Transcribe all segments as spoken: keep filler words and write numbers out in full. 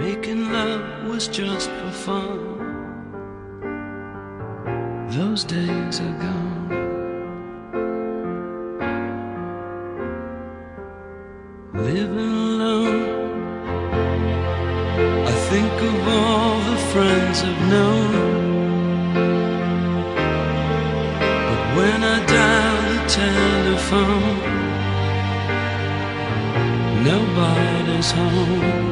making love was just for fun. Those days are gone. Living alone, I think of all the friends I've known. But when I dial the telephone, nobody's home.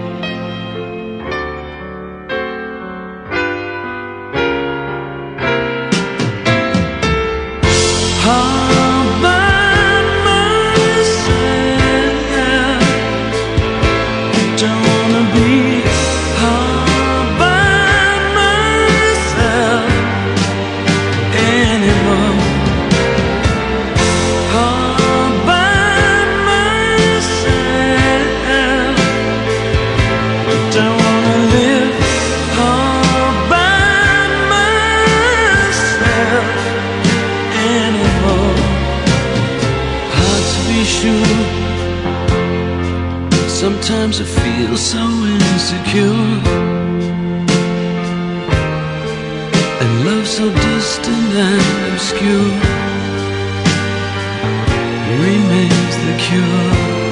Sometimes I feel so insecure, and love so distant and obscure remains the cure.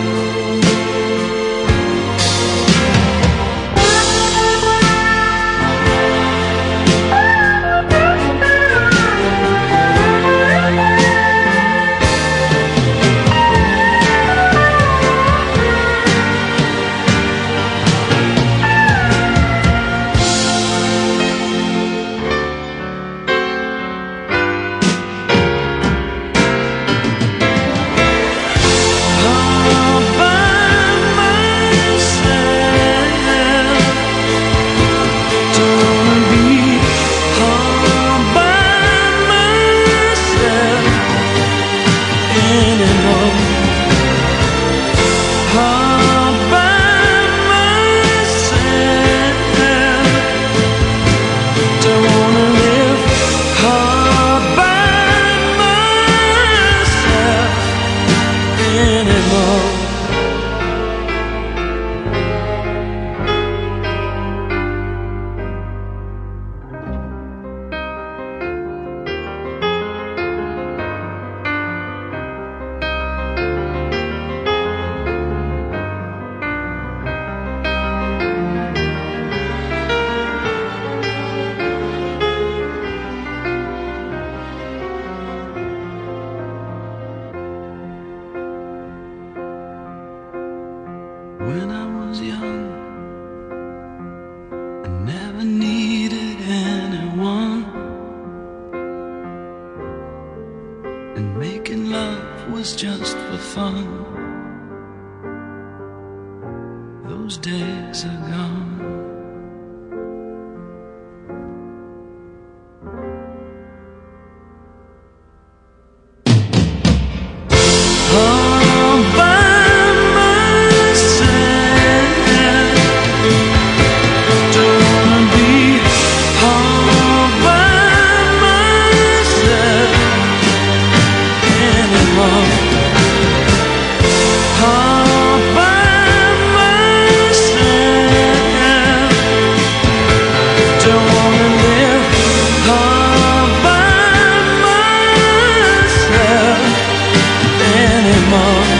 When I was young, I never needed anyone, and making love was just for fun. Those days are gone. More.